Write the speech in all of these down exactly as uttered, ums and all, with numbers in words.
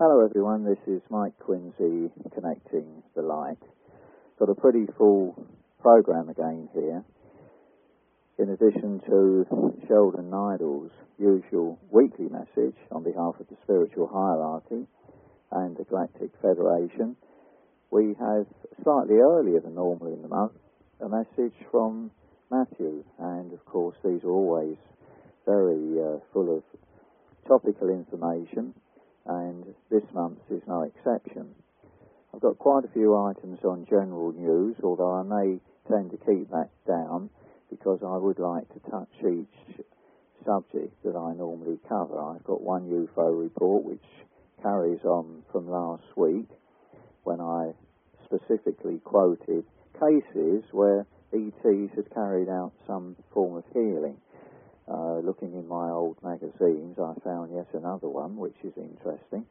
Hello everyone, this is Mike Quincy connecting the light. Got a pretty full program again here. In addition to Sheldon Nidall's usual weekly message on behalf of the spiritual hierarchy and the Galactic Federation, we have slightly earlier than normal in the month a message from Matthew, and of course these are always very uh, full of topical information, and this month is no exception. I've got quite a few items on general news, although I may tend to keep that down because I would like to touch each subject that I normally cover. I've got one U F O report which carries on from last week when I specifically quoted cases where E Ts had carried out some form of healing. Uh, looking in my old magazines, I found yet another one, which is interesting.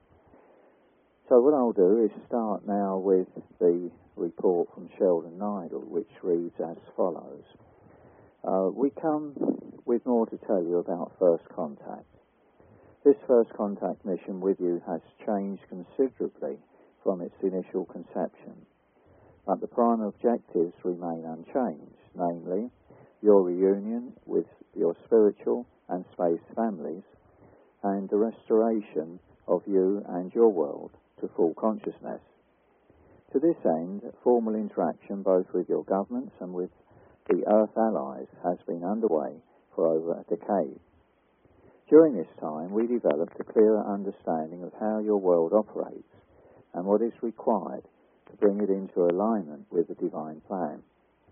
So what I'll do is start now with the report from Sheldon Nidall, which reads as follows. Uh, we come with more to tell you about First Contact. This First Contact mission with you has changed considerably from its initial conception, but the prime objectives remain unchanged, namely, your reunion with your spiritual and space families, and the restoration of you and your world to full consciousness. To this end, formal interaction both with your governments and with the Earth allies has been underway for over a decade. During this time, we developed a clearer understanding of how your world operates and what is required to bring it into alignment with the divine plan.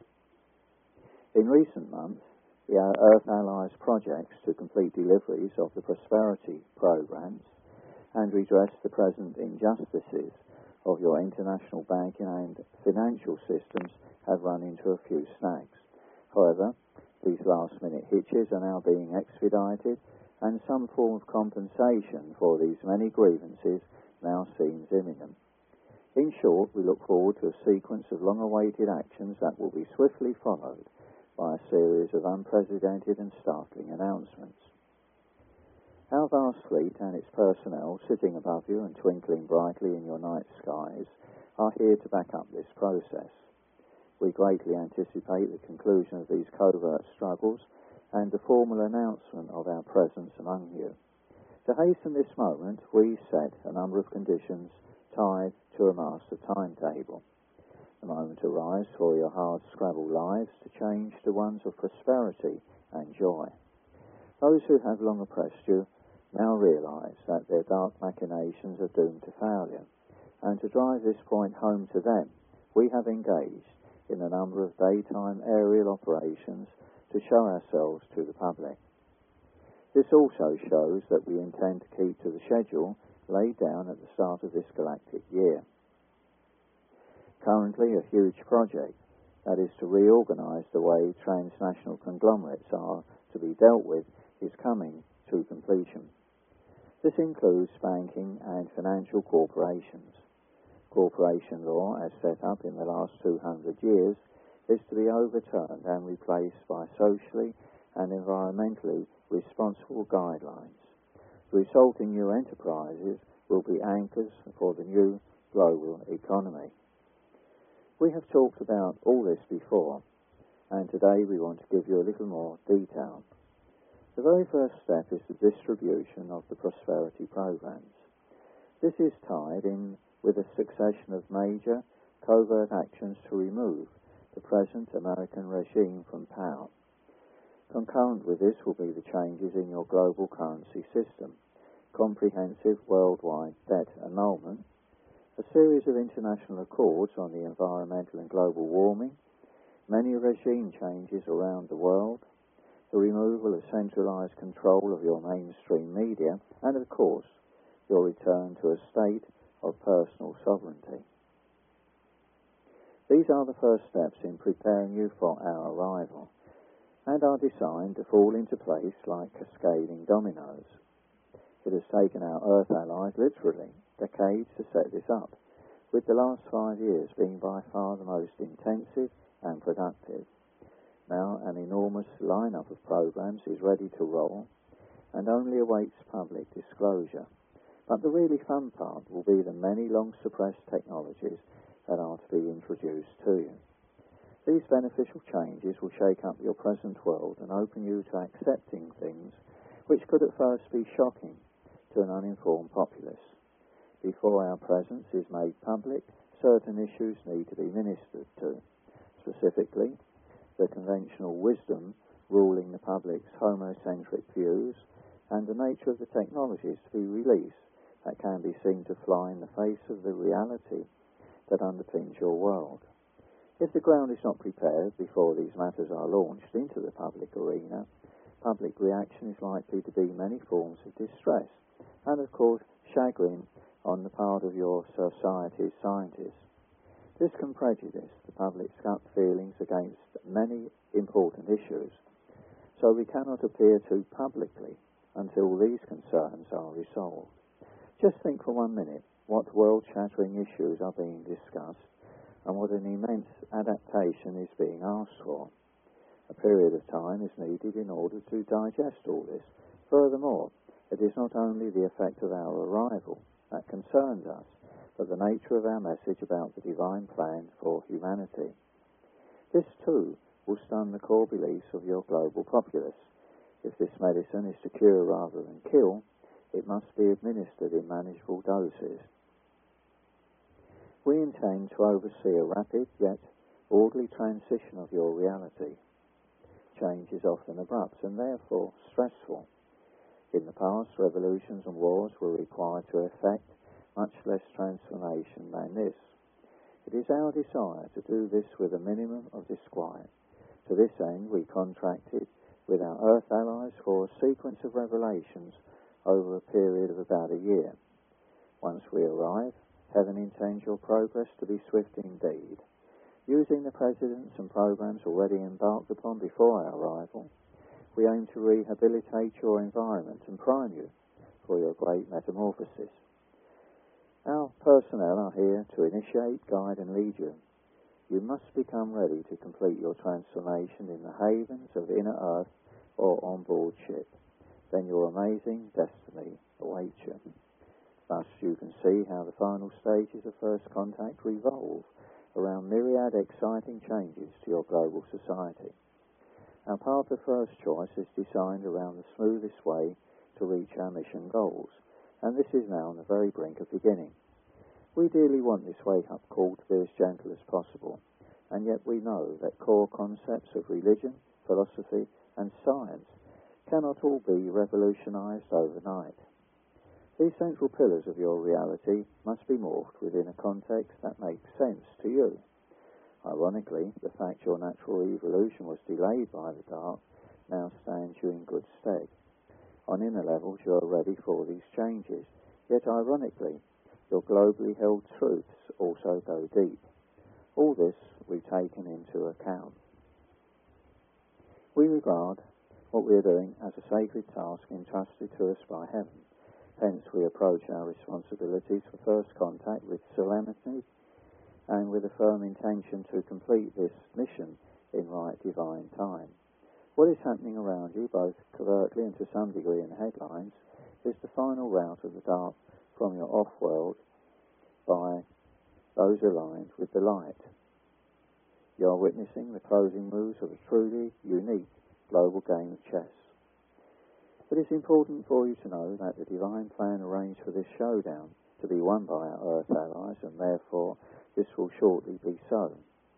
In recent months, the Earth Allies projects to complete deliveries of the prosperity programs and redress the present injustices of your international banking and financial systems have run into a few snags. However, these last-minute hitches are now being expedited, and some form of compensation for these many grievances now seems imminent. In short, we look forward to a sequence of long-awaited actions that will be swiftly followed by a series of unprecedented and startling announcements. Our vast fleet and its personnel, sitting above you and twinkling brightly in your night skies, are here to back up this process. We greatly anticipate the conclusion of these covert struggles and the formal announcement of our presence among you. To hasten this moment, we set a number of conditions tied to a master timetable. The moment arrives for your hard-scrabble lives to change to ones of prosperity and joy. Those who have long oppressed you now realize that their dark machinations are doomed to failure, and to drive this point home to them, we have engaged in a number of daytime aerial operations to show ourselves to the public. This also shows that we intend to keep to the schedule laid down at the start of this galactic year. Currently, a huge project, that is to reorganize the way transnational conglomerates are to be dealt with, is coming to completion. This includes banking and financial corporations. Corporation law, as set up in the last two hundred years, is to be overturned and replaced by socially and environmentally responsible guidelines. The resulting new enterprises will be anchors for the new global economy. We have talked about all this before, and today we want to give you a little more detail. The very first step is the distribution of the prosperity programs. This is tied in with a succession of major covert actions to remove the present American regime from power. Concurrent with this will be the changes in your global currency system, comprehensive worldwide debt annulment, a series of international accords on the environmental and global warming, many regime changes around the world, the removal of centralized control of your mainstream media, and of course, your return to a state of personal sovereignty. These are the first steps in preparing you for our arrival, and are designed to fall into place like cascading dominoes. It has taken our Earth allies literally decades to set this up, with the last five years being by far the most intensive and productive. Now an enormous lineup of programs is ready to roll and only awaits public disclosure. But the really fun part will be the many long-suppressed technologies that are to be introduced to you. These beneficial changes will shake up your present world and open you to accepting things which could at first be shocking to an uninformed populace. Before our presence is made public, certain issues need to be ministered to. Specifically, the conventional wisdom ruling the public's homocentric views and the nature of the technologies to be released that can be seen to fly in the face of the reality that underpins your world. If the ground is not prepared before these matters are launched into the public arena, public reaction is likely to be many forms of distress and, of course, chagrin on the part of your society's scientists. This can prejudice the public's gut feelings against many important issues, so we cannot appear too publicly until these concerns are resolved. Just think for one minute what world-shattering issues are being discussed and what an immense adaptation is being asked for. A period of time is needed in order to digest all this. Furthermore, it is not only the effect of our arrival that concerns us, but the nature of our message about the divine plan for humanity. This, too, will stun the core beliefs of your global populace. If this medicine is to cure rather than kill, it must be administered in manageable doses. We intend to oversee a rapid yet orderly transition of your reality. Change is often abrupt and therefore stressful. In the past, revolutions and wars were required to effect much less transformation than this. It is our desire to do this with a minimum of disquiet. To this end, we contracted with our Earth allies for a sequence of revelations over a period of about a year. Once we arrive, Heaven intends your progress to be swift indeed. Using the precedents and programs already embarked upon before our arrival, we aim to rehabilitate your environment and prime you for your great metamorphosis. Our personnel are here to initiate, guide and lead you. You must become ready to complete your transformation in the havens of inner earth or on board ship. Then your amazing destiny awaits you. Thus you can see how the final stages of first contact revolve around myriad exciting changes to your global society. Our path of first choice is designed around the smoothest way to reach our mission goals, and this is now on the very brink of beginning. We dearly want this wake-up call to be as gentle as possible, and yet we know that core concepts of religion, philosophy, and science cannot all be revolutionized overnight. These central pillars of your reality must be morphed within a context that makes sense to you. Ironically, the fact your natural evolution was delayed by the dark now stands you in good stead. On inner levels, you are ready for these changes, yet ironically, your globally held truths also go deep. All this we've taken into account. We regard what we are doing as a sacred task entrusted to us by heaven. Hence, we approach our responsibilities for first contact with solemnity and with a firm intention to complete this mission in right divine time. What is happening around you, both covertly and to some degree in the headlines, is the final rout of the dark from your off-world by those aligned with the light. You are witnessing the closing moves of a truly unique global game of chess. It is important for you to know that the divine plan arranged for this showdown to be won by our Earth allies, and therefore this will shortly be so.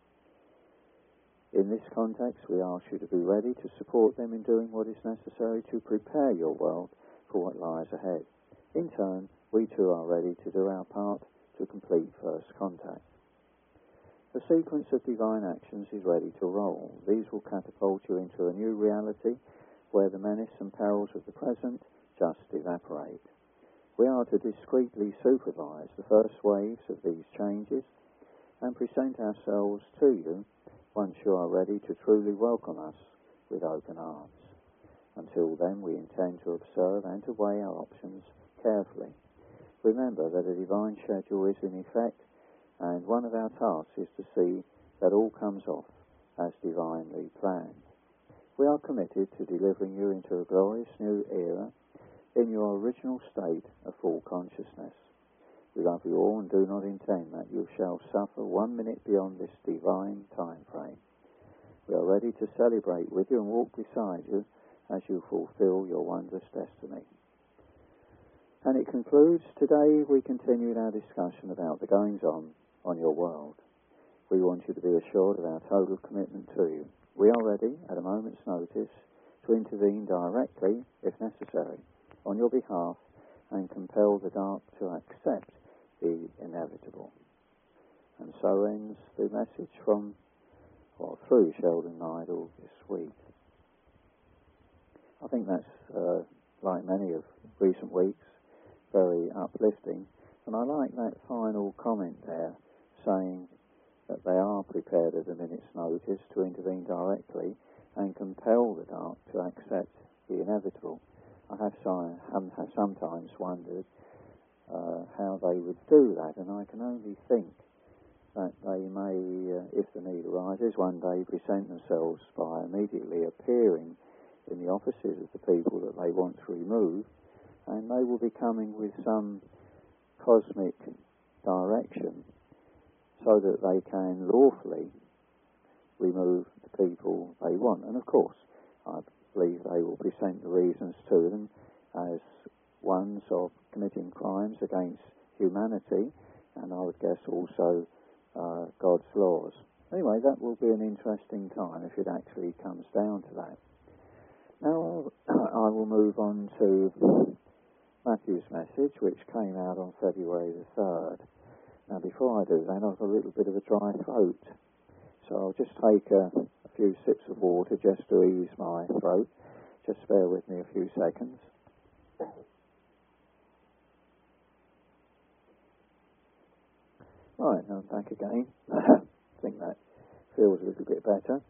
In this context, we ask you to be ready to support them in doing what is necessary to prepare your world for what lies ahead. In turn, we too are ready to do our part to complete first contact. The sequence of divine actions is ready to roll. These will catapult you into a new reality where the menace and perils of the present just evaporate. We are to discreetly supervise the first waves of these changes and present ourselves to you once you are ready to truly welcome us with open arms. Until then, we intend to observe and to weigh our options carefully. Remember that a divine schedule is in effect, and one of our tasks is to see that all comes off as divinely planned. We are committed to delivering you into a glorious new era in your original state of full consciousness. We love you all and do not intend that you shall suffer one minute beyond this divine time frame. We are ready to celebrate with you and walk beside you as you fulfill your wondrous destiny. And it concludes, today we continued our discussion about the goings-on on your world. We want you to be assured of our total commitment to you. We are ready, at a moment's notice, to intervene directly, if necessary, on your behalf and compel the dark to accept the inevitable. And so ends the message from, or through Sheldon Neidell this week. I think that's, uh, like many of recent weeks, very uplifting. And I like that final comment there, saying that they are prepared at a minute's notice to intervene directly and compel the dark to accept the inevitable. I have, so, have sometimes wondered uh, how they would do that, and I can only think that they may, uh, if the need arises, one day present themselves by immediately appearing in the offices of the people that they want to remove, and they will be coming with some cosmic direction so that they can lawfully remove the people they want. And of course, I believe they will present the reasons to them as ones of committing crimes against humanity, and I would guess also uh, God's laws. Anyway, that will be an interesting time if it actually comes down to that. Now I will move on to Matthew's message, which came out on February the third. Now before I do that, I've got a little bit of a dry throat, so I'll just take a, a few sips of water just to ease my throat. Just bear with me a few seconds. Right, now I'm back again. I think that feels a little bit better.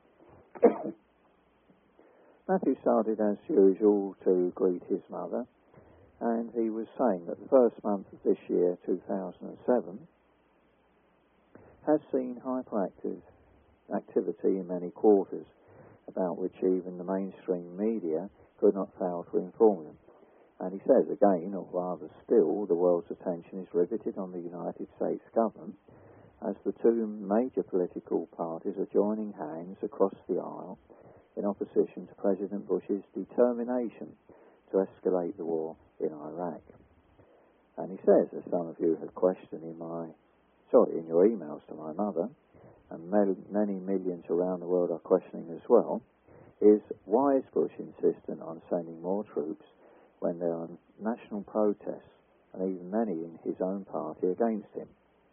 Matthew started as usual to greet his mother, and he was saying that the first month of this year, two thousand seven, has seen hyperactive activity in many quarters, about which even the mainstream media could not fail to inform them. And he says again, or rather still, the world's attention is riveted on the United States government as the two major political parties are joining hands across the aisle in opposition to President Bush's determination to escalate the war in Iraq. And he says, as some of you have questioned in my, sorry, in your emails to my mother, and many millions around the world are questioning as well, is why is Bush insistent on sending more troops when there are national protests, and even many in his own party against him?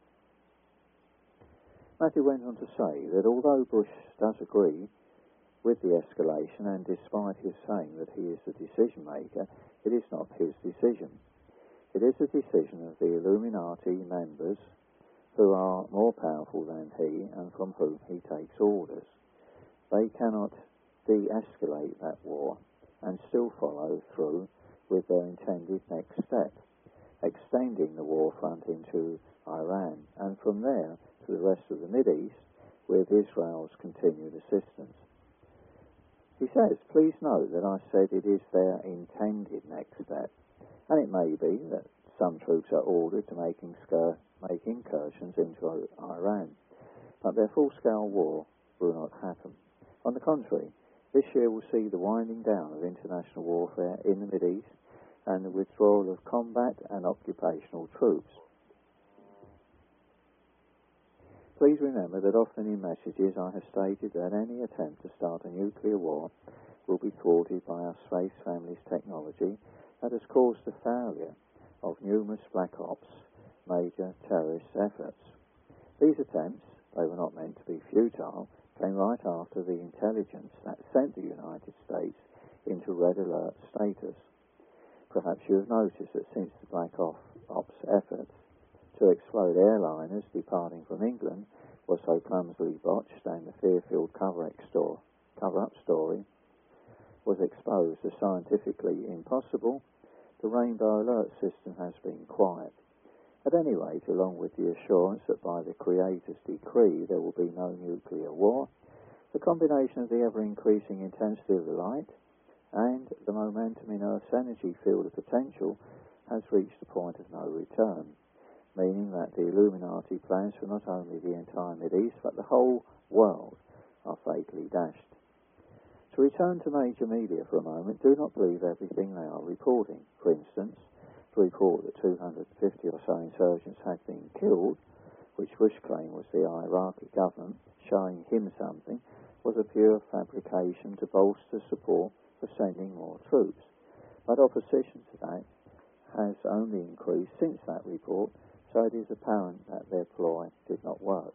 Matthew went on to say that although Bush does agree with the escalation, and despite his saying that he is the decision maker, it is not his decision. It is the decision of the Illuminati members who are more powerful than he and from whom he takes orders. They cannot de-escalate that war and still follow through with their intended next step, extending the war front into Iran, and from there to the rest of the Mideast with Israel's continued assistance. He says, please note that I said it is their intended next step, and it may be that some troops are ordered to make, incur- make incursions into Iran, but their full-scale war will not happen. On the contrary, this year will see the winding down of international warfare in the Mideast and the withdrawal of combat and occupational troops. Please remember that often in messages I have stated that any attempt to start a nuclear war will be thwarted by our space family's technology that has caused the failure of numerous Black Ops major terrorist efforts. These attempts, they were not meant to be futile, came right after the intelligence that sent the United States into red alert status. Perhaps you have noticed that since the Black Ops efforts to explode airliners departing from England was so clumsily botched and the fear-filled cover-up store, cover-up story was exposed as scientifically impossible, the Rainbow Alert system has been quiet. At any rate, along with the assurance that by the Creator's decree there will be no nuclear war, the combination of the ever-increasing intensity of the light, and the momentum in Earth's energy field of potential has reached a point of no return, meaning that the Illuminati plans for not only the entire Mideast but the whole world are fatally dashed. To return to major media for a moment, do not believe everything they are reporting. For instance, the report that two hundred fifty or so insurgents had been killed, which Bush claimed was the Iraqi government showing him something, was a pure fabrication to bolster support for sending more troops. But opposition to that has only increased since that report, so it is apparent that their ploy did not work.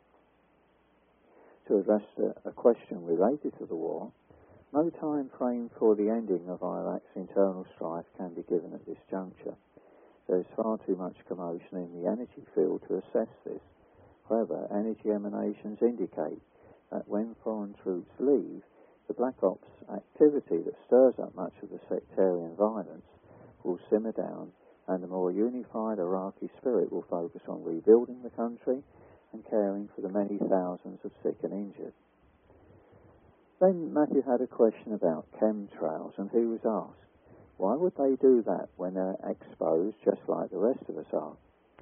To address a, a question related to the war, no time frame for the ending of Iraq's internal strife can be given at this juncture. There is far too much commotion in the energy field to assess this. However, energy emanations indicate that when foreign troops leave, the Black Ops activity that stirs up much of the sectarian violence will simmer down, and a more unified Iraqi spirit will focus on rebuilding the country and caring for the many thousands of sick and injured. Then Matthew had a question about chemtrails, and he was asked, why would they do that when they're exposed just like the rest of us are?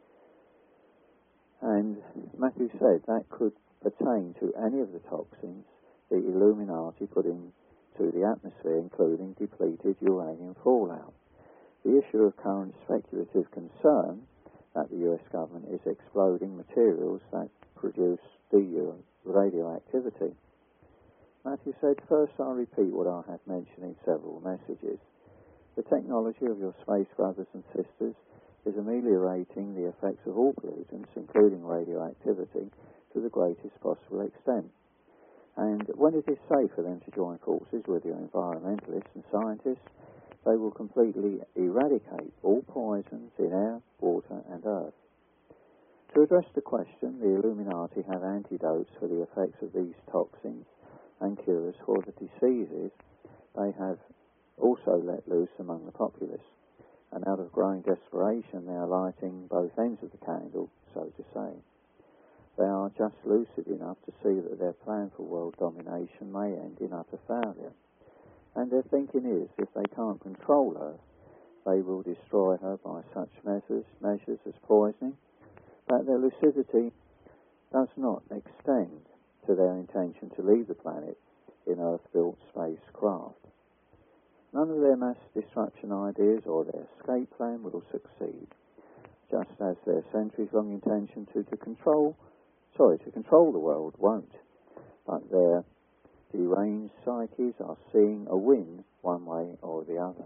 And Matthew said that could pertain to any of the toxins the Illuminati put into the atmosphere, including depleted uranium fallout. The issue of current speculative concern that the U S government is exploding materials that produce de- radioactivity. Matthew said, first I'll repeat what I have mentioned in several messages. The technology of your space brothers and sisters is ameliorating the effects of all pollutants, including radioactivity, to the greatest possible extent. And when it is safe for them to join forces with your environmentalists and scientists, they will completely eradicate all poisons in air, water and earth. To address the question, the Illuminati have antidotes for the effects of these toxins and cures for the diseases they have also let loose among the populace. And out of growing desperation, they are lighting both ends of the candle, so to say. They are just lucid enough to see that their plan for world domination may end in utter failure. And their thinking is, if they can't control Earth, they will destroy her by such measures, measures as poisoning, but their lucidity does not extend to their intention to leave the planet in Earth-built spacecraft. None of their mass destruction ideas or their escape plan will succeed, just as their centuries-long intention to, to control, sorry, to control the world won't. But their deranged psyches are seeing a win one way or the other.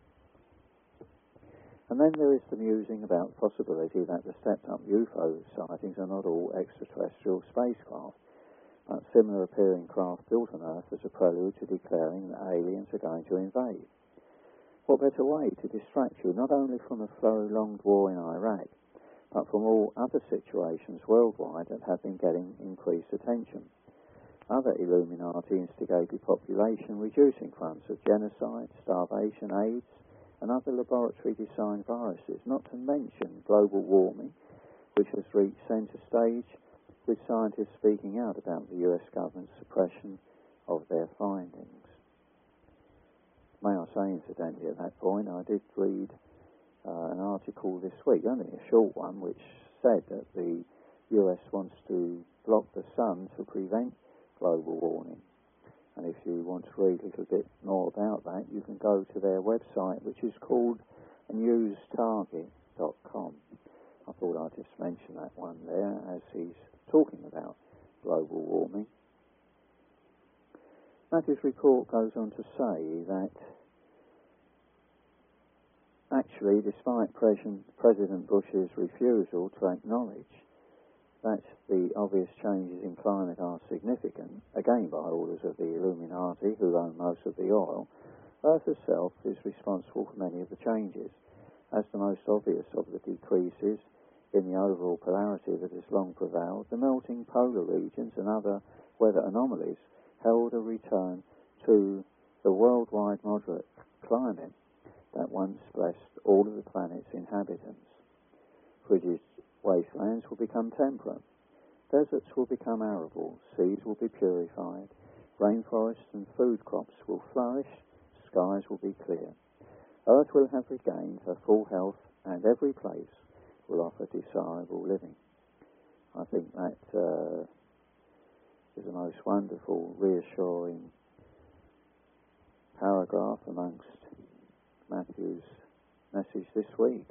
And then there is the musing about the possibility that the stepped-up U F O sightings are not all extraterrestrial spacecraft, but similar appearing craft built on Earth as a prelude to declaring that aliens are going to invade. What better way to distract you not only from a prolonged war in Iraq, but from all other situations worldwide that have been getting increased attention? Other Illuminati instigated population reducing fronts of genocide, starvation, AIDS, and other laboratory-designed viruses, not to mention global warming, which has reached centre stage, with scientists speaking out about the U S government's suppression of their findings. May I say, incidentally, at that point, I did read uh, an article this week, only a short one, which said that the U S wants to block the sun to prevent global warming. And if you want to read a little bit more about that, you can go to their website, which is called news target dot com. I thought I'd just mention that one there as he's talking about global warming. Matthew's report goes on to say that actually, despite President Bush's refusal to acknowledge that the obvious changes in climate are significant, again by orders of the Illuminati, who own most of the oil, Earth herself is responsible for many of the changes, as the most obvious of the decreases in the overall polarity that has long prevailed. The melting polar regions and other weather anomalies held a return to the worldwide moderate climate that once blessed all of the planet's inhabitants. Frigid wastelands will become temperate. Deserts will become arable. Seas will be purified. Rainforests and food crops will flourish. skies will be clear. Earth will have regained her full health, and every place will offer desirable living. I think that uh, is the most wonderful, reassuring paragraph amongst Matthew's message this week.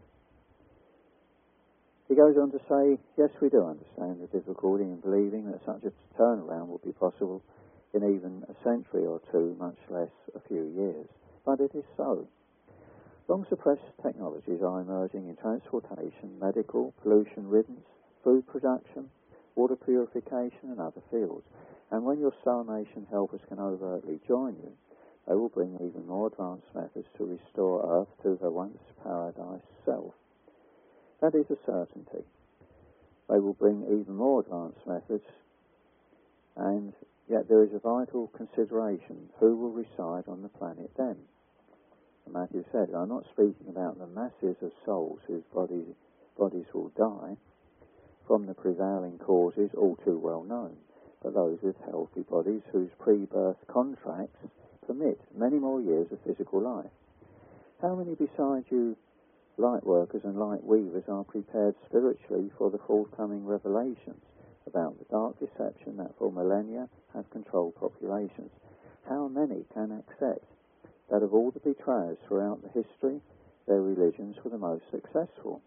He goes on to say, yes, we do understand the difficulty in believing that such a turnaround will be possible in even a century or two, much less a few years. But it is so. Long-suppressed technologies are emerging in transportation, medical, pollution riddance, food production, water purification and other fields. And when your Star Nation helpers can overtly join you, they will bring even more advanced methods to restore Earth to her once paradise self. That is a certainty. They will bring even more advanced methods, and yet there is a vital consideration: who will reside on the planet then? And Matthew said, I'm not speaking about the masses of souls whose bodies, bodies will die from the prevailing causes all too well known, but those with healthy bodies whose pre-birth contracts permit many more years of physical life. How many beside you light workers and light weavers are prepared spiritually for the forthcoming revelations about the dark deception that for millennia has controlled populations? How many can accept that of all the betrayers throughout the history, their religions were the most successful?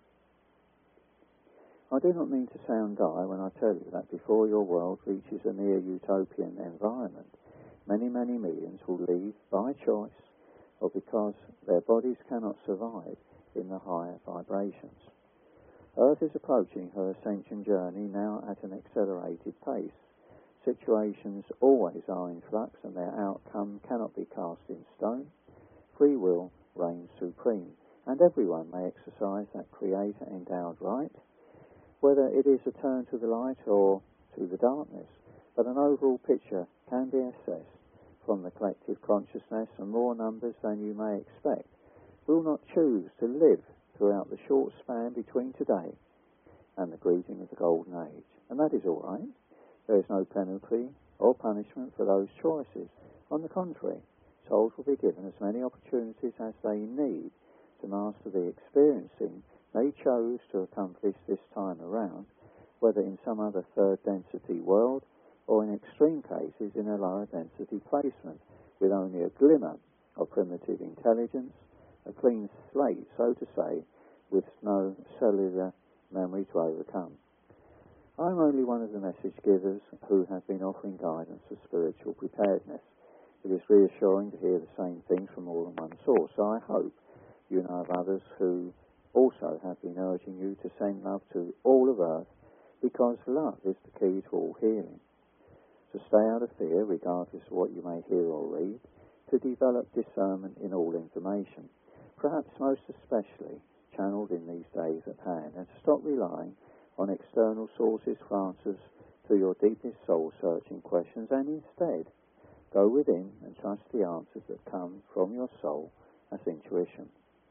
I do not mean to sound dire when I tell you that before your world reaches a near utopian environment, many, many millions will leave by choice or because their bodies cannot survive in the higher vibrations. Earth is approaching her ascension journey now at an accelerated pace. Situations always are in flux and their outcome cannot be cast in stone. Free will reigns supreme, and everyone may exercise that Creator-endowed right, whether it is a turn to the light or to the darkness. But an overall picture can be assessed from the collective consciousness, and more numbers than you may expect will not choose to live throughout the short span between today and the greeting of the Golden Age. And that is all right. There is no penalty or punishment for those choices. On the contrary, souls will be given as many opportunities as they need to master the experiencing they chose to accomplish this time around, whether in some other third density world or in extreme cases in a lower density placement, with only a glimmer of primitive intelligence, a clean slate, so to say, with no cellular memory to overcome. I'm only one of the message givers who have been offering guidance for spiritual preparedness. It is reassuring to hear the same things from more than one source, so I hope you know of others who also have been urging you to send love to all of Earth, because love is the key to all healing. To stay out of fear, regardless of what you may hear or read, to develop discernment in all information, perhaps most especially channeled in these days at hand, and to stop relying on external sources for answers to your deepest soul-searching questions, and instead go within and trust the answers that come from your soul as intuition.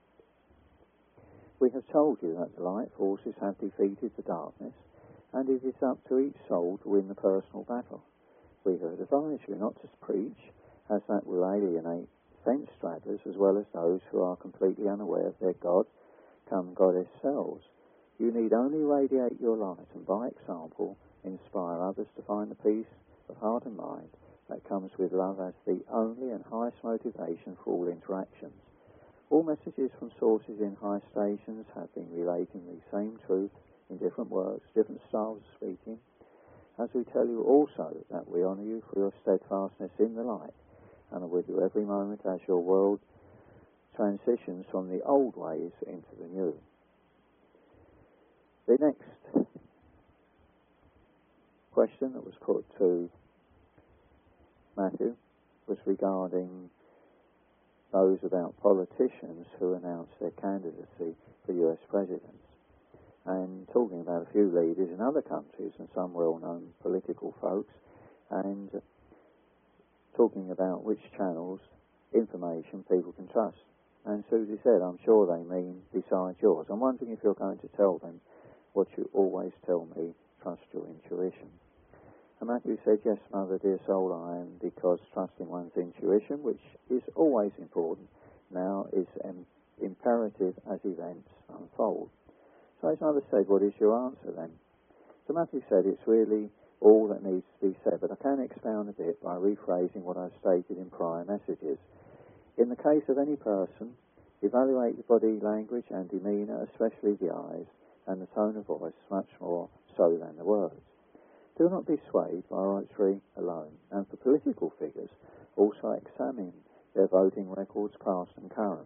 We have told you that the light forces have defeated the darkness, and it is up to each soul to win the personal battle. We have advised you not to preach, as that will alienate fence straddlers as well as those who are completely unaware of their God, come goddess selves. You need only radiate your light and, by example, inspire others to find the peace of heart and mind that comes with love as the only and highest motivation for all interactions. All messages from sources in high stations have been relating the same truth in different words, different styles of speaking, as we tell you also that we honour you for your steadfastness in the light, and are with you every moment as your world transitions from the old ways into the new. The next question that was put to Matthew was regarding those about politicians who announced their candidacy for U S presidents, and talking about a few leaders in other countries and some well-known political folks, and talking about which channels information people can trust. And Susie said, I'm sure they mean besides yours. I'm wondering if you're going to tell them what you always tell me, trust your intuition. And Matthew said, yes, mother, dear soul, I am, because trusting one's intuition, which is always important, now is um, imperative as events unfold. So his mother said, what is your answer then? So Matthew said, it's really all that needs to be said, but I can expound a bit by rephrasing what I've stated in prior messages. In the case of any person, evaluate the body language and demeanour, especially the eyes, and the tone of voice, much more so than the words. Do not be swayed by oratory alone, and for political figures, also examine their voting records past and current.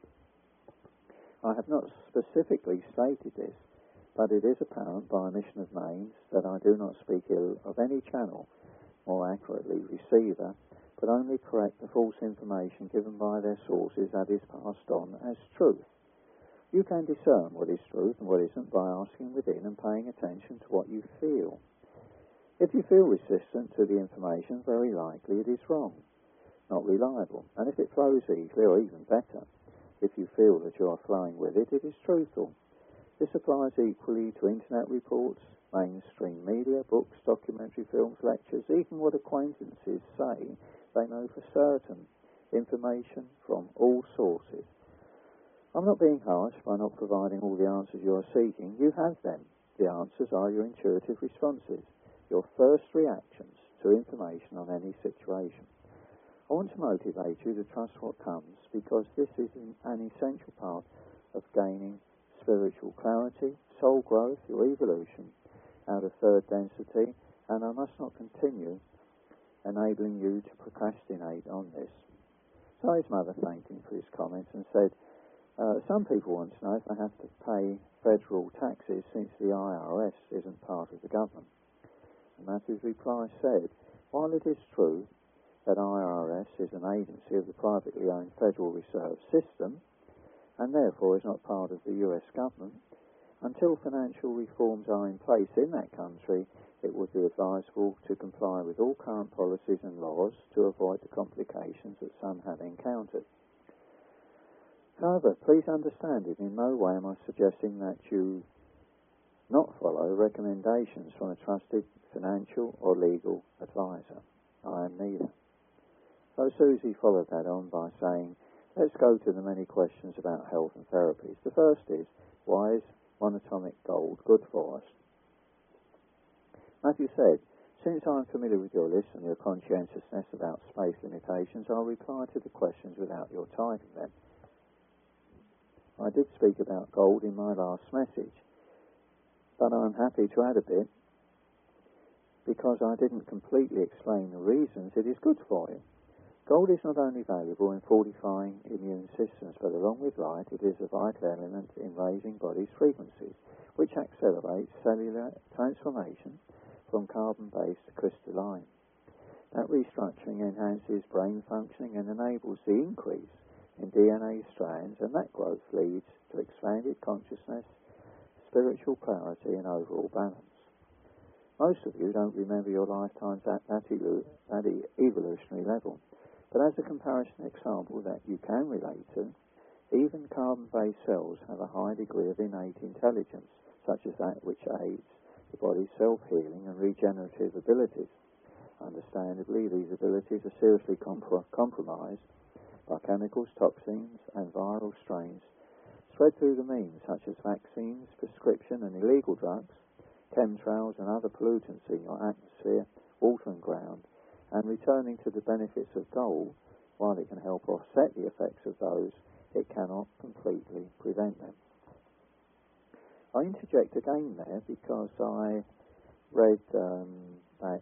I have not specifically stated this, but it is apparent by omission of names that I do not speak ill of any channel, more accurately receiver, but only correct the false information given by their sources that is passed on as truth. You can discern what is truth and what isn't by asking within and paying attention to what you feel. If you feel resistant to the information, very likely it is wrong, not reliable. And if it flows easily, or even better, if you feel that you are flowing with it, it is truthful. This applies equally to internet reports, mainstream media, books, documentary films, lectures, even what acquaintances say they know for certain, information from all sources. I'm not being harsh by not providing all the answers you are seeking. You have them. The answers are your intuitive responses, your first reactions to information on any situation. I want to motivate you to trust what comes, because this is an essential part of gaining spiritual clarity, soul growth, your evolution out of third density, and I must not continue enabling you to procrastinate on this. So his mother thanked him for his comments and said, uh, some people want to know if they have to pay federal taxes since the I R S isn't part of the government. And Matthew's reply said, while it is true that I R S is an agency of the privately owned Federal Reserve System, and therefore is not part of the U S government, until financial reforms are in place in that country, it would be advisable to comply with all current policies and laws to avoid the complications that some have encountered. However, please understand it, in no way am I suggesting that you not follow recommendations from a trusted financial or legal advisor. I am neither. So Susie followed that on by saying, let's go to the many questions about health and therapies. The first is, why is monatomic gold good for us? Matthew said, since I'm familiar with your list and your conscientiousness about space limitations, I'll reply to the questions without your typing them. I did speak about gold in my last message, but I'm happy to add a bit because I didn't completely explain the reasons it is good for you. Gold is not only valuable in fortifying immune systems, but along with light, it is a vital element in raising body's frequencies, which accelerates cellular transformation from carbon-based to crystalline. That restructuring enhances brain functioning and enables the increase in D N A strands, and that growth leads to expanded consciousness, spiritual clarity, and overall balance. Most of you don't remember your lifetimes at that, elu- that e- evolutionary level, but as a comparison example that you can relate to, even carbon-based cells have a high degree of innate intelligence, such as that which aids the body's self-healing and regenerative abilities. Understandably, these abilities are seriously comp- compromised by chemicals, toxins, and viral strains spread through the means, such as vaccines, prescription and illegal drugs, chemtrails and other pollutants in your atmosphere, water and ground, and returning to the benefits of gold, while it can help offset the effects of those, it cannot completely prevent them. I interject again there because I read um, that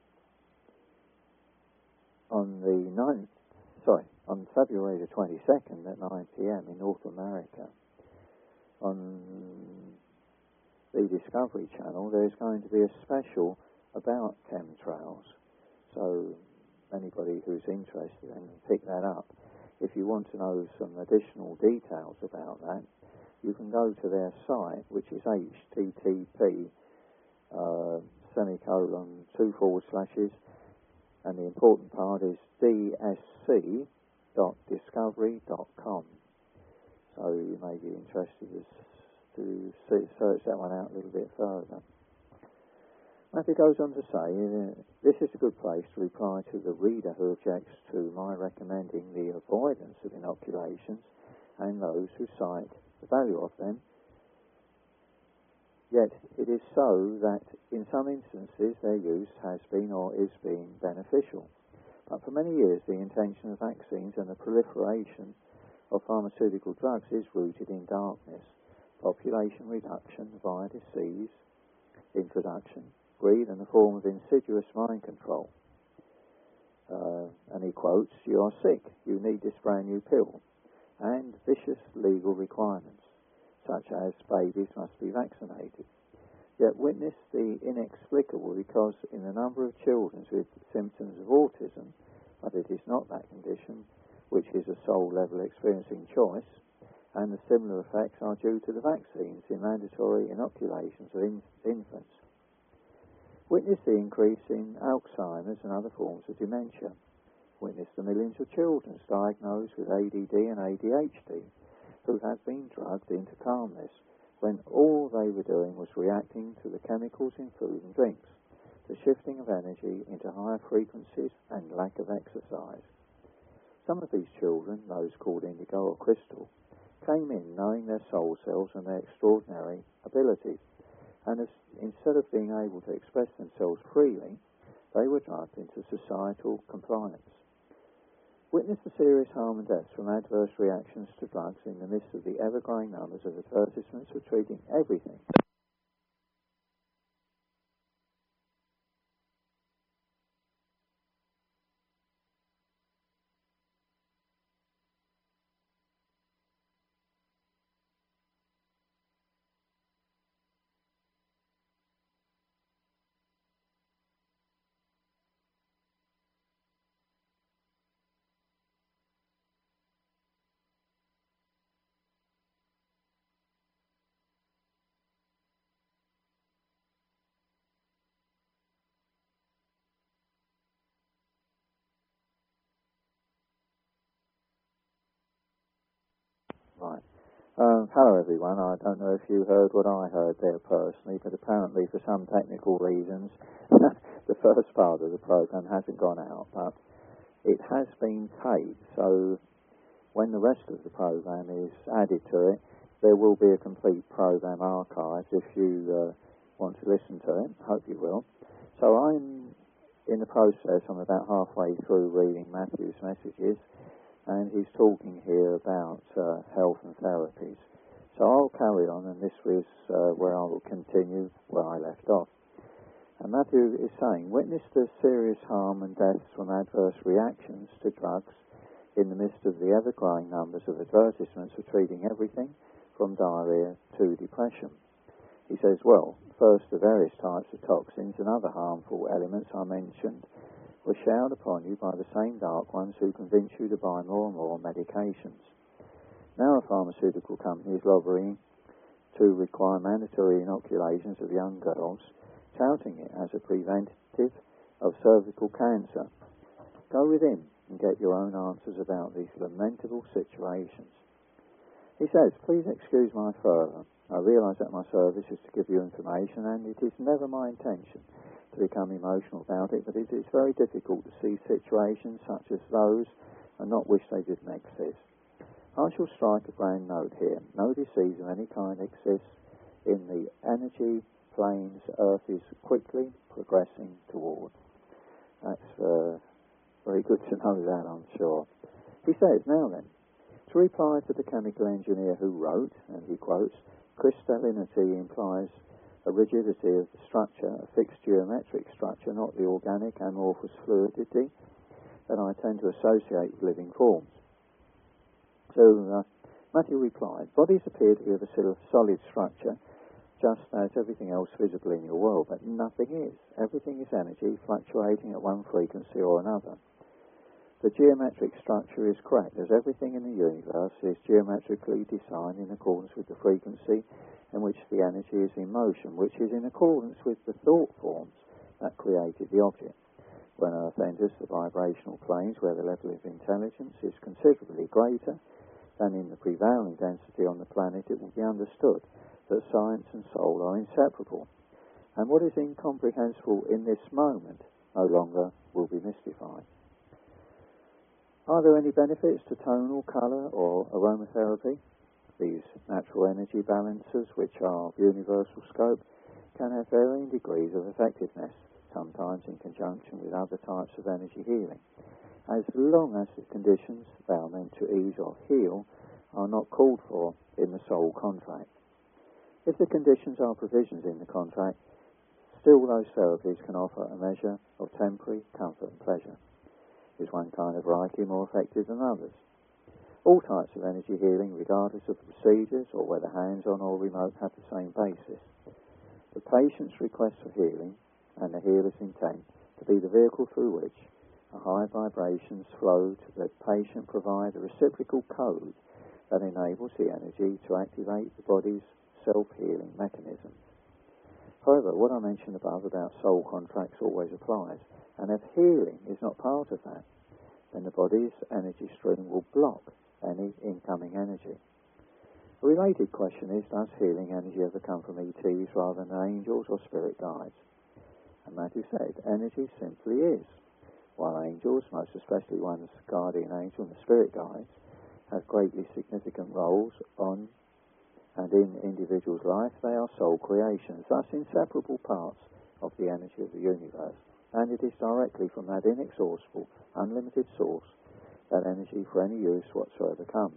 on the ninth, sorry, on February the twenty-second at nine p.m. in North America, on the Discovery Channel, there's going to be a special about chemtrails. So anybody who's interested can pick that up. If you want to know some additional details about that, you can go to their site, which is H T T P uh, semicolon two forward slashes, and the important part is D S C dot discovery dot com. So you may be interested to see, search that one out a little bit further. Matthew goes on to say, uh, this is a good place to reply to the reader who objects to my recommending the avoidance of inoculations and those who cite the value of them. Yet it is so that in some instances their use has been or is being beneficial. But for many years the intention of vaccines and the proliferation of pharmaceutical drugs is rooted in darkness, population reduction via disease, introduction, greed, and a form of insidious mind control. Uh, and he quotes, you are sick, you need this brand new pill, and vicious legal requirements, such as babies must be vaccinated. Yet witness the inexplicable, because in the number of children with symptoms of autism, but it is not that condition, which is a soul-level experiencing choice, and the similar effects are due to the vaccines in mandatory inoculations of in- infants. Witness the increase in Alzheimer's and other forms of dementia. Witness the millions of children diagnosed with A D D and A D H D who have been drugged into calmness when all they were doing was reacting to the chemicals in food and drinks, the shifting of energy into higher frequencies and lack of exercise. Some of these children, those called indigo or crystal, came in knowing their soul selves and their extraordinary abilities, and as, instead of being able to express themselves freely, they were drugged into societal compliance. Witness the serious harm and deaths from adverse reactions to drugs in the midst of the ever-growing numbers of advertisements for treating everything. Right. Um, hello everyone, I don't know if you heard what I heard there personally, but apparently for some technical reasons the first part of the program hasn't gone out, but it has been taped, so when the rest of the program is added to it, there will be a complete program archived if you uh, want to listen to it. Hope you will. So I'm in the process, I'm about halfway through reading Matthew's messages, and he's talking here about uh, health and therapies. So I'll carry on, and this is uh, where I will continue where I left off. And Matthew is saying, witness the serious harm and deaths from adverse reactions to drugs in the midst of the ever-growing numbers of advertisements for treating everything from diarrhea to depression. He says, well, first the various types of toxins and other harmful elements I mentioned were showered upon you by the same dark ones who convince you to buy more and more medications. Now a pharmaceutical company is lobbying to require mandatory inoculations of young girls, touting it as a preventative of cervical cancer. Go within and get your own answers about these lamentable situations. He says, please excuse my fervour. I realise that my service is to give you information, and it is never my intention to become emotional about it, but it is very difficult to see situations such as those and not wish they didn't exist. I shall strike a grand note here. No disease of any kind exists in the energy planes Earth is quickly progressing toward. That's uh, very good to know that, I'm sure. He says, now then, to reply to the chemical engineer who wrote, and he quotes, crystallinity implies a rigidity of the structure, a fixed geometric structure, not the organic amorphous fluidity that I tend to associate with living forms. So uh, Matthew replied, bodies appear to be of a sort of solid structure, just as everything else visible in your world, but nothing is. Everything is energy fluctuating at one frequency or another. The geometric structure is correct, as everything in the universe is geometrically designed in accordance with the frequency in which the energy is in motion, which is in accordance with the thought forms that created the object. When Earth enters the vibrational planes, where the level of intelligence is considerably greater than in the prevailing density on the planet, it will be understood that science and soul are inseparable. and what is incomprehensible in this moment no longer will be mystified. Are there any benefits to tonal, colour or aromatherapy? These natural energy balancers, which are of universal scope, can have varying degrees of effectiveness, sometimes in conjunction with other types of energy healing, as long as the conditions they are meant to ease or heal are not called for in the soul contract. If the conditions are provisions in the contract, still those therapies can offer a measure of temporary comfort and pleasure. Is one kind of Reiki more effective than others? All types of energy healing, regardless of the procedures or whether hands-on or remote, have the same basis. The patient's request for healing and the healer's intent to be the vehicle through which the high vibrations flow to the patient provide a reciprocal code that enables the energy to activate the body's self-healing mechanisms. However, what I mentioned above about soul contracts always applies, and if healing is not part of that, then the body's energy stream will block any incoming energy. A related question is, does healing energy ever come from E Ts rather than angels or spirit guides? And Matthew said, energy simply is. While angels, most especially one's guardian angel and the spirit guides, have greatly significant roles on and in individuals' life, they are soul creations, thus inseparable parts of the energy of the universe. And it is directly from that inexhaustible, unlimited source that energy for any use whatsoever comes.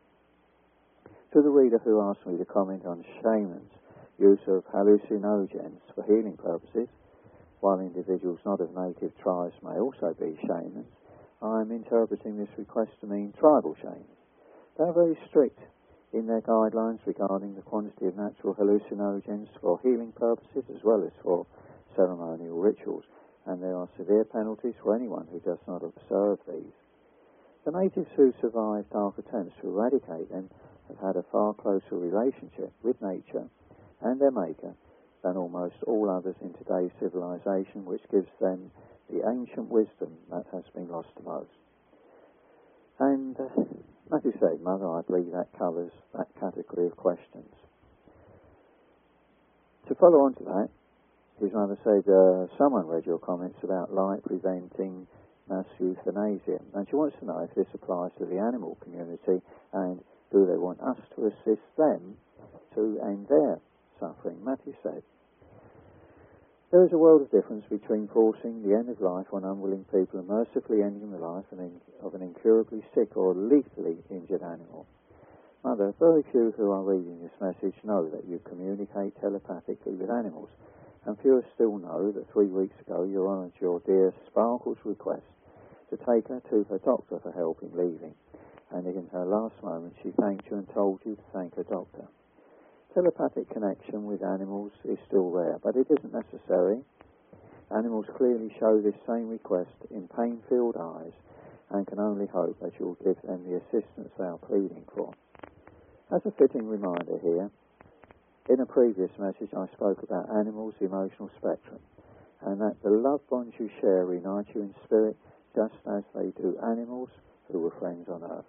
To the reader who asked me to comment on shamans' use of hallucinogens for healing purposes, while individuals not of native tribes may also be shamans, I am interpreting this request to mean tribal shamans. They are very strict in their guidelines regarding the quantity of natural hallucinogens for healing purposes as well as for ceremonial rituals, and there are severe penalties for anyone who does not observe these. The natives who survived dark attempts to eradicate them have had a far closer relationship with nature and their maker than almost all others in today's civilization, which gives them the ancient wisdom that has been lost to most. And uh, Matthew said, Mother, I believe that covers that category of questions. To follow on to that, his mother said, uh, someone read your comments about light preventing mass euthanasia, and she wants to know if this applies to the animal community, and do they want us to assist them to end their suffering. Matthew said, there is a world of difference between forcing the end of life on unwilling people and mercifully ending the life of an incurably sick or lethally injured animal. Mother, very few who are reading this message know that you communicate telepathically with animals, and fewer still know that three weeks ago you honoured your dear Sparkle's request to take her to her doctor for help in leaving, and in her last moment she thanked you and told you to thank her doctor. Telepathic connection with animals is still rare, but it isn't necessary. Animals clearly show this same request in pain-filled eyes and can only hope that you will give them the assistance they are pleading for. As a fitting reminder here, in a previous message I spoke about animals' emotional spectrum, and that the love bonds you share unite you in spirit just as they do animals who were friends on earth.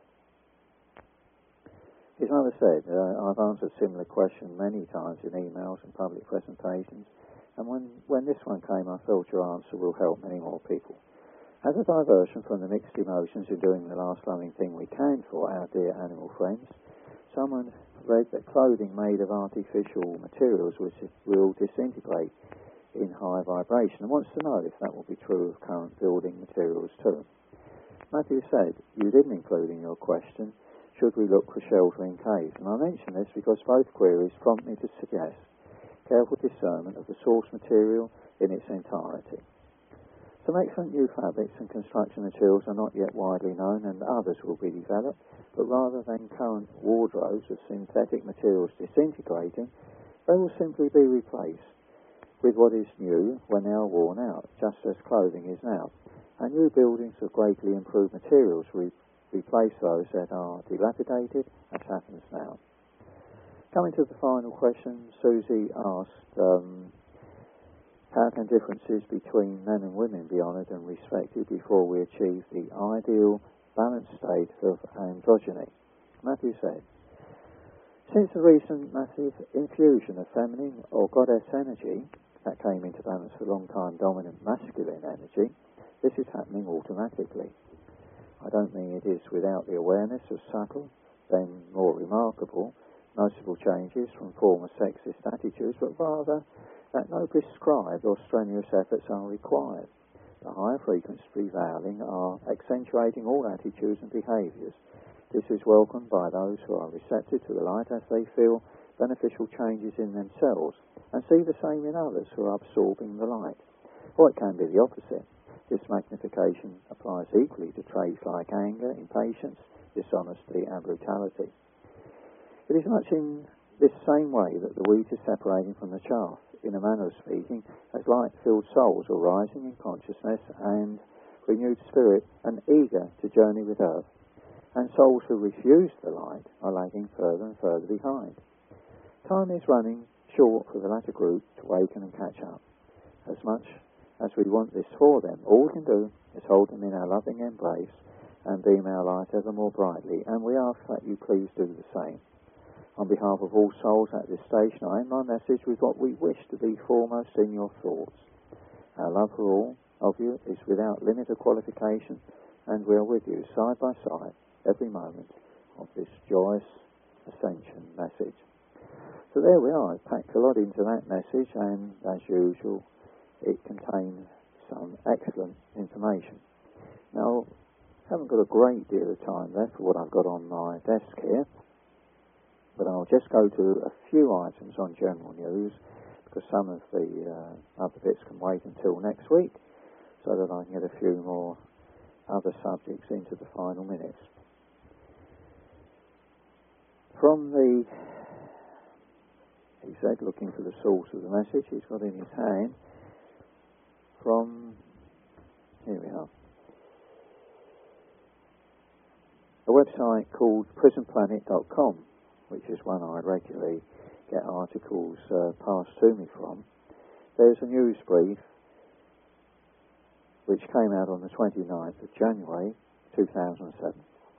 His mother said, uh, I've answered similar questions many times in emails and public presentations, and when, when this one came I felt your answer will help many more people. As a diversion from the mixed emotions in doing the last loving thing we can for our dear animal friends, someone read that clothing made of artificial materials which will disintegrate in high vibration and wants to know if that will be true of current building materials too. Matthew said, you didn't include in your question, should we look for shelter in caves? And I mention this because both queries prompt me to suggest careful discernment of the source material in its entirety. Some excellent new fabrics and construction materials are not yet widely known, and others will be developed, but rather than current wardrobes of synthetic materials disintegrating, they will simply be replaced with what is new when they are worn out, just as clothing is now, and new buildings of greatly improved materials re- replace those that are dilapidated, as happens now. Coming to the final question, Susie asked, um, how can differences between men and women be honoured and respected before we achieve the ideal balanced state of androgyny? Matthew said, since the recent massive infusion of feminine or goddess energy that came into balance for a long time dominant masculine energy, this is happening automatically. I don't mean it is without the awareness of subtle, then more remarkable, noticeable changes from former sexist attitudes, but rather that no prescribed or strenuous efforts are required. The higher frequencies prevailing are accentuating all attitudes and behaviours. This is welcomed by those who are receptive to the light as they feel beneficial changes in themselves and see the same in others who are absorbing the light. Or it can be the opposite. This magnification applies equally to traits like anger, impatience, dishonesty and brutality. It is much in this same way that the wheat is separating from the chaff, in a manner of speaking, as light-filled souls are rising in consciousness and renewed spirit and eager to journey with earth, and souls who refuse the light are lagging further and further behind. Time is running short for the latter group to waken and catch up. As much as we want this for them, all we can do is hold them in our loving embrace and beam our light ever more brightly, and we ask that you please do the same. On behalf of all souls at this station, I end my message with what we wish to be foremost in your thoughts. Our love for all of you is without limit or qualification, and we are with you side by side every moment of this joyous ascension message. So there we are. I've packed a lot into that message, and as usual, it contains some excellent information. Now, I haven't got a great deal of time left for what I've got on my desk here, but I'll just go to a few items on general news, because some of the uh, other bits can wait until next week, so that I can get a few more other subjects into the final minutes. From the, he said, looking for the source of the message, he's got in his hand, from, here we are, a website called prison planet dot com, which is one I regularly get articles uh, passed to me from. There's a news brief which came out on the twenty-ninth of January two thousand seven,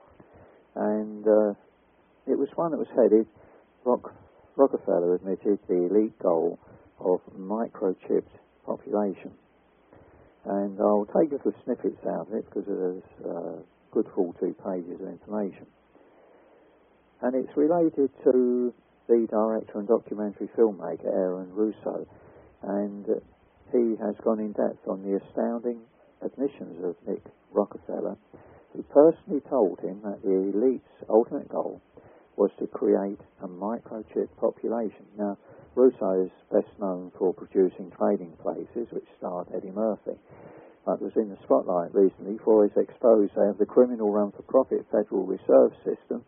and uh, it was one that was headed, Rock, Rockefeller admitted the elite goal of microchipped population. And I'll take little snippets out of it because there's uh, good full two pages of information. And it's related to the director and documentary filmmaker Aaron Russo, and uh, he has gone in depth on the astounding admissions of Nick Rockefeller, who personally told him that the elite's ultimate goal was to create a microchip population. Now, Russo is best known for producing Trading Places, which starred Eddie Murphy, but was in the spotlight recently for his expose of the criminal run-for-profit Federal Reserve System,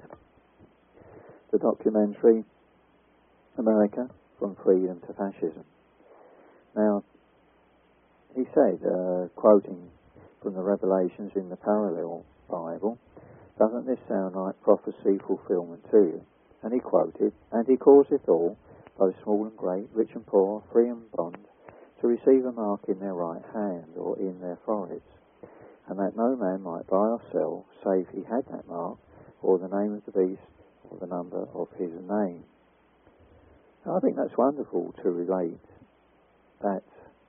the documentary America from Freedom to Fascism. Now, he said, uh, quoting from the Revelations in the Parallel Bible, "Doesn't this sound like prophecy fulfillment to you?" And he quoted, "And he causeth all, both small and great, rich and poor, free and bond, to receive a mark in their right hand or in their foreheads, and that no man might buy or sell, save he had that mark, or the name of the beast, or the number of his name." Now, I think that's wonderful to relate that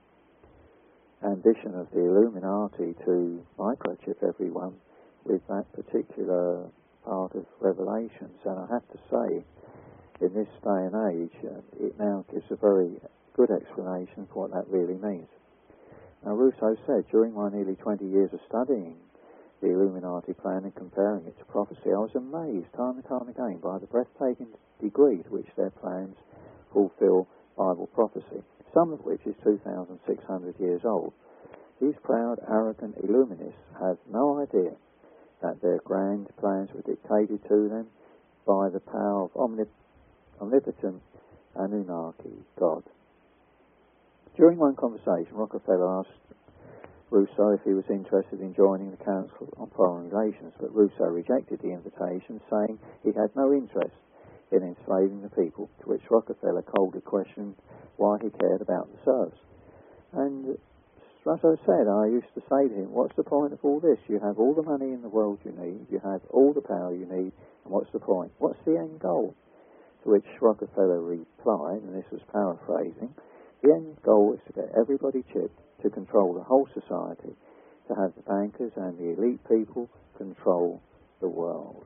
ambition of the Illuminati to microchip everyone with that particular part of Revelations. And I have to say, in this day and age, uh, it now gives a very good explanation for what that really means. Now, Russo said, "During my nearly twenty years of studying the Illuminati plan and comparing it to prophecy, I was amazed time and time again by the breathtaking degree to which their plans fulfill Bible prophecy, some of which is two thousand six hundred years old. These proud, arrogant Illuminists have no idea that their grand plans were dictated to them by the power of omnip- omnipotent Anunnaki God." During one conversation, Rockefeller asked Russo if he was interested in joining the Council on Foreign Relations, but Russo rejected the invitation, saying he had no interest in enslaving the people, to which Rockefeller coldly questioned why he cared about the serfs. And Russo said, "I used to say to him, what's the point of all this? You have all the money in the world you need, you have all the power you need, and what's the point? What's the end goal?" To which Rockefeller replied, and this was paraphrasing, The end goal is to get everybody chipped, to control the whole society, to have the bankers and the elite people control the world.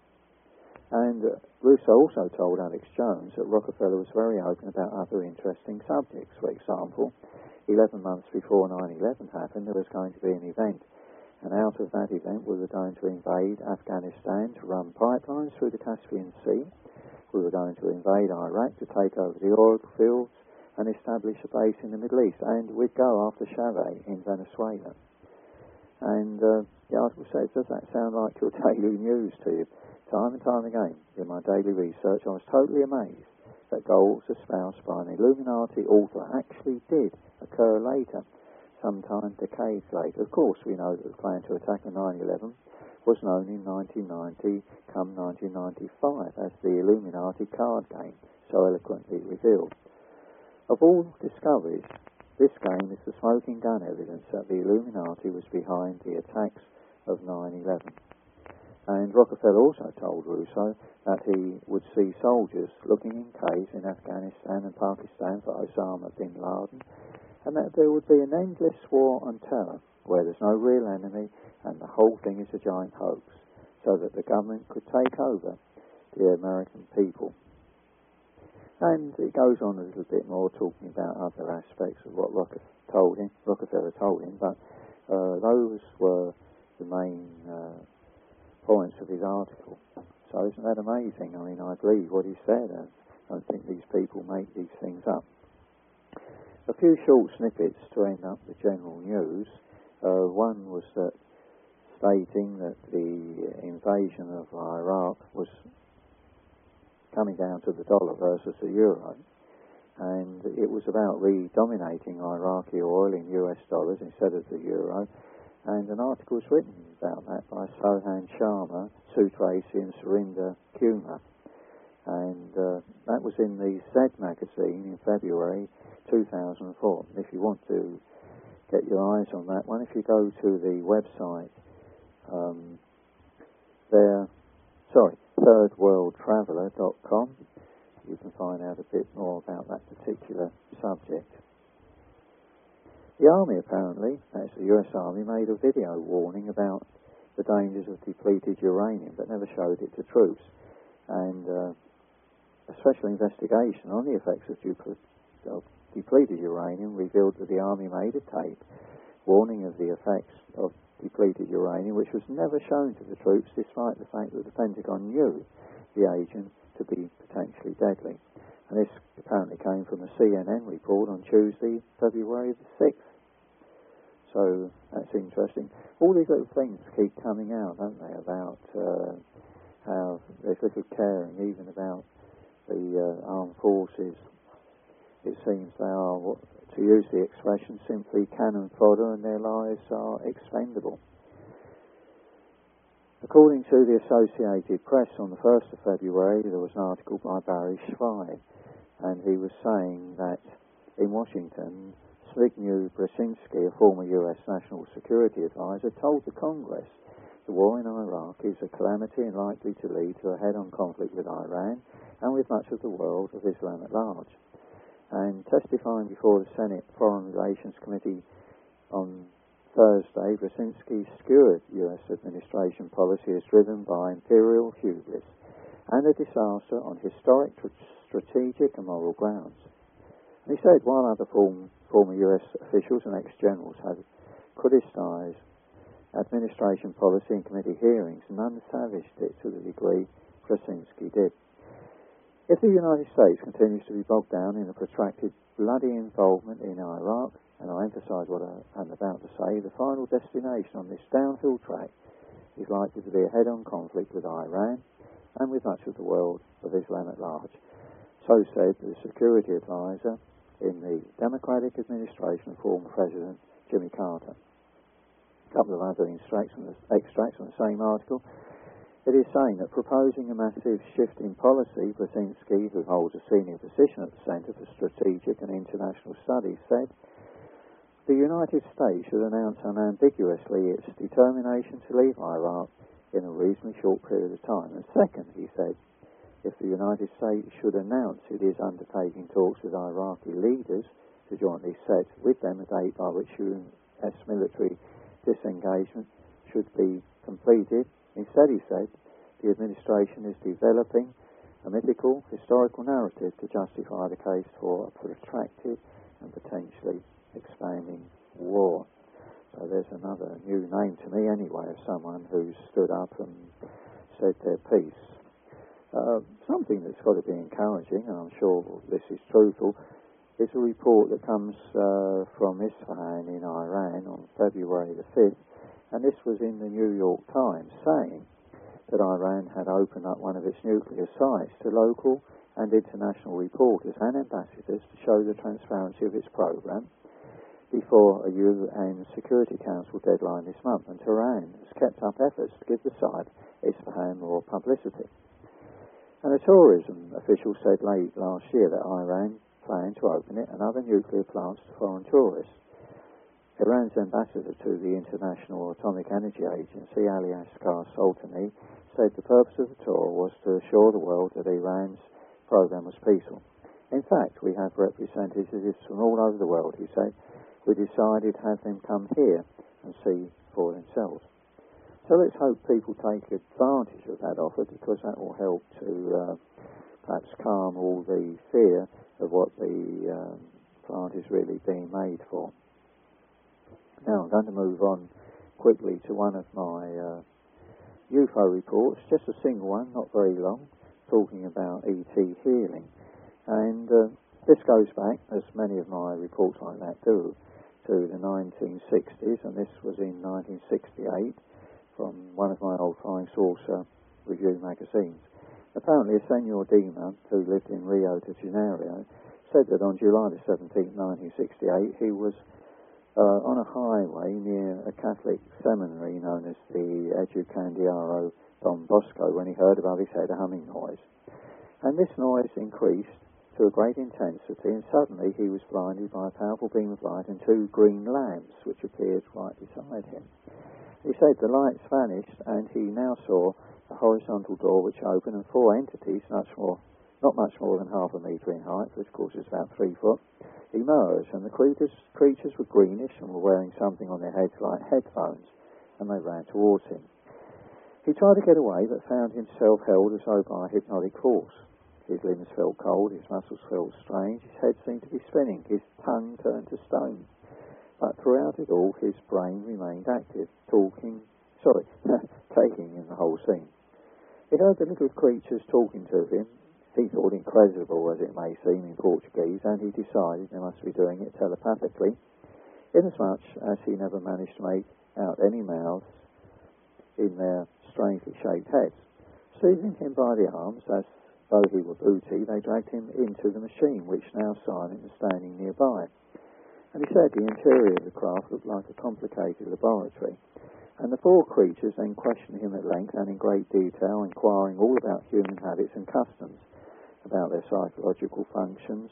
And uh, Russo also told Alex Jones that Rockefeller was very open about other interesting subjects. For example, eleven months before nine eleven happened, there was going to be an event. And out of that event, we were going to invade Afghanistan to run pipelines through the Caspian Sea. We were going to invade Iraq to take over the oil fields and establish a base in the Middle East. And we'd go after Chavez in Venezuela. And uh, the article says, does that sound like your daily news to you? Time and time again, in my daily research, I was totally amazed that goals espoused by an Illuminati author actually did occur later, sometime decades later. Of course, we know that the plan to attack on nine eleven was known in nineteen ninety, come nineteen ninety-five, as the Illuminati card game so eloquently revealed. Of all discoveries, this game is the smoking gun evidence that the Illuminati was behind the attacks of nine eleven. And Rockefeller also told Russo that he would see soldiers looking in caves in Afghanistan and Pakistan for Osama bin Laden, and that there would be an endless war on terror where there's no real enemy and the whole thing is a giant hoax, so that the government could take over the American people. And it goes on a little bit more, talking about other aspects of what Rockefeller told him, Rockefeller told him, but uh, those were the main uh, points of his article. So isn't that amazing? I mean, I believe what he said. I don't think these people make these things up. A few short snippets to end up the general news. Uh, one was that stating that the invasion of Iraq was coming down to the dollar versus the euro, and it was about re-dominating Iraqi oil in U S dollars instead of the euro. And an article was written about that by Sohan Sharma, Sue Tracy and Surinder Kumar. And uh, that was in the Z magazine in February two thousand four. If you want to get your eyes on that one, if you go to the website um, there, sorry, third world traveller dot com, you can find out a bit more about that particular subject. The Army, apparently, that's the U S Army, made a video warning about the dangers of depleted uranium, but never showed it to troops. And uh, a special investigation on the effects of, dupl- of depleted uranium revealed that the Army made a tape warning of the effects of depleted uranium, which was never shown to the troops, despite the fact that the Pentagon knew the agent to be potentially deadly. And this apparently came from a C N N report on Tuesday, February the sixth. So that's interesting. All these little things keep coming out, don't they, about uh, how there's little caring even about the uh, armed forces. It seems they are, to use the expression, simply cannon fodder, and their lives are expendable. According to the Associated Press, on the first of February, there was an article by Barry Schweig, and he was saying that in Washington, Zbigniew Brzezinski, a former U S National Security Advisor, told the Congress the war in Iraq is a calamity and likely to lead to a head-on conflict with Iran and with much of the world of Islam at large. And testifying before the Senate Foreign Relations Committee on Thursday, Brzezinski skewered U S administration policy as driven by imperial hubris and a disaster on historic, tr- strategic and moral grounds. And he said, while other form, former U S officials and ex-generals have criticised administration policy in committee hearings, none savaged it to the degree Brzezinski did. If the United States continues to be bogged down in a protracted bloody involvement in Iraq, and I emphasise what I'm about to say, the final destination on this downhill track is likely to be a head-on conflict with Iran and with much of the world of Islam at large. So said the security advisor in the Democratic administration of former President Jimmy Carter. A couple of other extracts from the, extracts from the same article. It is saying that proposing a massive shift in policy, Brzezinski, who holds a senior position at the Centre for Strategic and International Studies, said, the United States should announce unambiguously its determination to leave Iraq in a reasonably short period of time. And second, he said, if the United States should announce it is undertaking talks with Iraqi leaders to jointly set with them a date by which U S military disengagement should be completed. Instead, he said, the administration is developing a mythical historical narrative to justify the case for a protracted and potentially expanding war. So there's another new name to me anyway of someone who stood up and said their piece. Uh, something that's got to be encouraging, and I'm sure this is truthful, is a report that comes uh, from Isfahan in Iran on February the fifth, and this was in the New York Times, saying that Iran had opened up one of its nuclear sites to local and international reporters and ambassadors to show the transparency of its program before a U N Security Council deadline this month, and Tehran has kept up efforts to give the site Isfahan more publicity. And a tourism official said late last year that Iran planned to open it and other nuclear plants to foreign tourists. Iran's ambassador to the International Atomic Energy Agency, Ali Asghar Soltani, said the purpose of the tour was to assure the world that Iran's program was peaceful. In fact, we have representatives from all over the world, he said. We decided to have them come here and see for themselves. So let's hope people take advantage of that offer, because that will help to uh, perhaps calm all the fear of what the um, plant is really being made for. Now I'm going to move on quickly to one of my uh, U F O reports, just a single one, not very long, talking about E T healing. And uh, this goes back, as many of my reports like that do, to the nineteen sixties, and this was in nineteen sixty-eight from one of my old Flying Saucer review magazines. Apparently, a Senor Dima, who lived in Rio de Janeiro, said that on July the seventeenth, nineteen sixty-eight, he was uh, on a highway near a Catholic seminary known as the Educandiaro Don Bosco when he heard above his head a humming noise. And this noise increased to a great intensity, and suddenly he was blinded by a powerful beam of light and two green lamps which appeared right beside him. He said the lights vanished, and he now saw a horizontal door which opened, and four entities, much more, not much more than half a metre in height, which of course is about three foot, emerged, and the creatures, creatures were greenish and were wearing something on their heads like headphones, and they ran towards him. He tried to get away, but found himself held as though by a hypnotic force. His limbs felt cold, his muscles felt strange, his head seemed to be spinning, his tongue turned to stone. But throughout it all, his brain remained active, talking, sorry, taking in the whole scene. He heard the little creatures talking to him. He thought, incredible as it may seem in Portuguese, and he decided they must be doing it telepathically, inasmuch as he never managed to make out any mouths in their strangely shaped heads. Seizing him by the arms, as though he were booty, they dragged him into the machine, which now silent was standing nearby. And he said the interior of the craft looked like a complicated laboratory. And the four creatures then questioned him at length and in great detail, inquiring all about human habits and customs, about their psychological functions,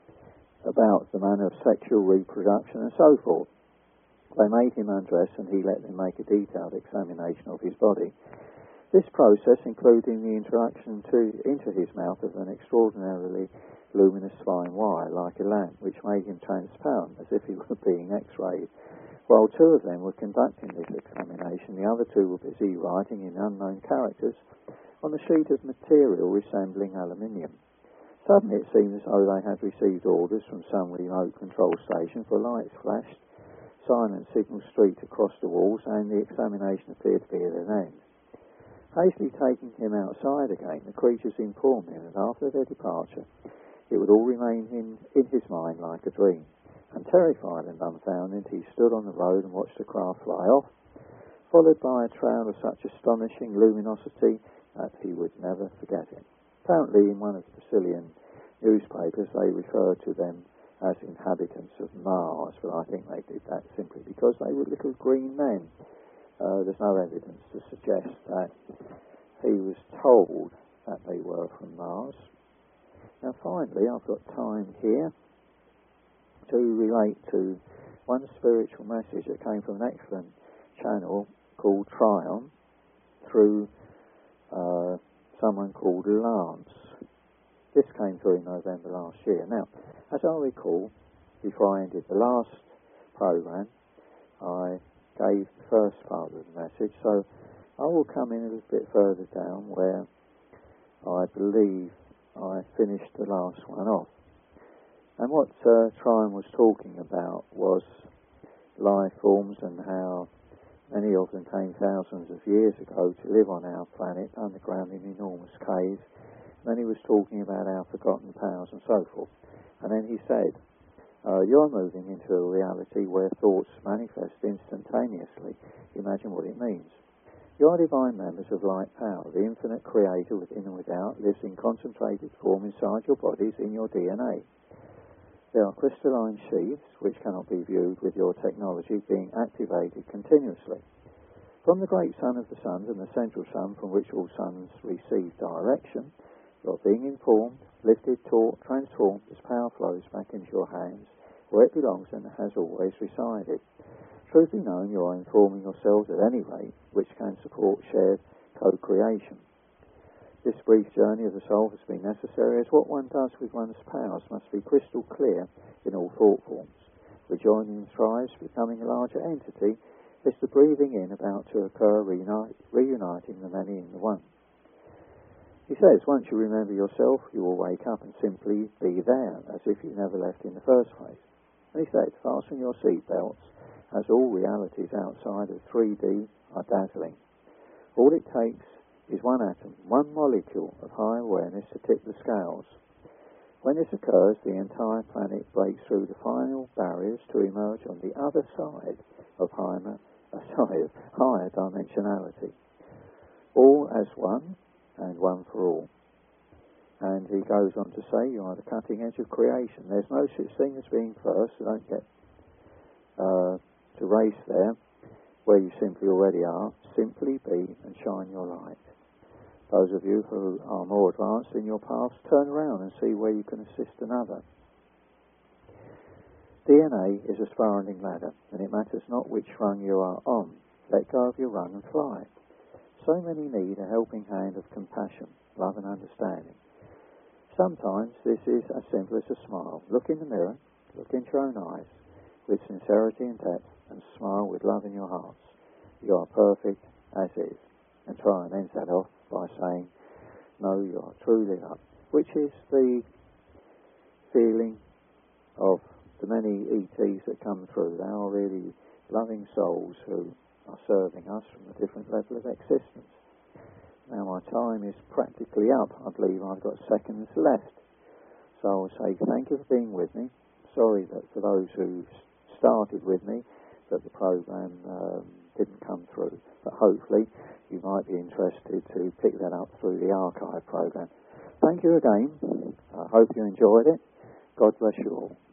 about the manner of sexual reproduction, and so forth. They made him undress, and he let them make a detailed examination of his body. This process included the introduction to, into his mouth of an extraordinarily luminous fine wire, like a lamp, which made him transparent, as if he were being x-rayed. While two of them were conducting this examination, the other two were busy writing in unknown characters on a sheet of material resembling aluminium. Suddenly it seemed as though they had received orders from some remote control station, for lights flashed, silent signals streaked across the walls, and the examination appeared to be at an end. Hastily taking him outside again, the creatures informed him that after their departure, it would all remain in, in his mind like a dream. And terrified and dumbfounded, he stood on the road and watched the craft fly off, followed by a trail of such astonishing luminosity that he would never forget it. Apparently, in one of the Brazilian newspapers, they referred to them as inhabitants of Mars, but I think they did that simply because they were little green men. Uh, there's no evidence to suggest that he was told that they were from Mars. Now finally, I've got time here to relate to one spiritual message that came from an excellent channel called Trion through uh, someone called Lance. This came through in November last year. Now, as I recall, before I ended the last program, I gave the first part of the message, so I will come in a little bit further down where I believe I finished the last one off. And what uh, Tryon was talking about was life forms and how many of them came thousands of years ago to live on our planet underground in enormous caves. And then he was talking about our forgotten powers and so forth. And then he said, uh, you're moving into a reality where thoughts manifest instantaneously. Imagine what it means. You are divine members of light power. The infinite creator within and without lives in concentrated form inside your bodies in your D N A. There are crystalline sheaths which cannot be viewed with your technology being activated continuously. From the great sun of the suns and the central sun from which all suns receive direction, you are being informed, lifted, taught, transformed as power flows back into your hands where it belongs and has always resided. Truth be known, you are informing yourselves at any rate, which can support shared co-creation. This brief journey of the soul has been necessary, as what one does with one's powers must be crystal clear in all thought forms. Rejoining the tribes, becoming a larger entity, is the breathing in about to occur, reunite, reuniting the many in the one. He says, once you remember yourself, you will wake up and simply be there, as if you never left in the first place. And he said, fasten your seat belts, as all realities outside of three D are dazzling. All it takes is one atom, one molecule of high awareness to tip the scales. When this occurs, the entire planet breaks through the final barriers to emerge on the other side of higher, uh, sorry, higher dimensionality. All as one, and one for all. And he goes on to say, you are the cutting edge of creation. There's no such thing as being first, so don't get uh, to race there, where you simply already are. Simply be and shine your light. Those of you who are more advanced in your paths, turn around and see where you can assist another. D N A is a spiraling ladder, and it matters not which rung you are on. Let go of your rung and fly. So many need a helping hand of compassion, love and understanding. Sometimes this is as simple as a smile. Look in the mirror, look into your own eyes, with sincerity and depth, and smile with love in your hearts. You are perfect as is. And try and end that off by saying, no, you are truly loved, which is the feeling of the many E Ts that come through. They are really loving souls who are serving us from a different level of existence. Now my time is practically up. I believe I've got seconds left. So I will say thank you for being with me. Sorry that for those who started with me that the program um, didn't come through, but hopefully you might be interested to pick that up through the archive program. Thank you again. I hope you enjoyed it. God bless you all.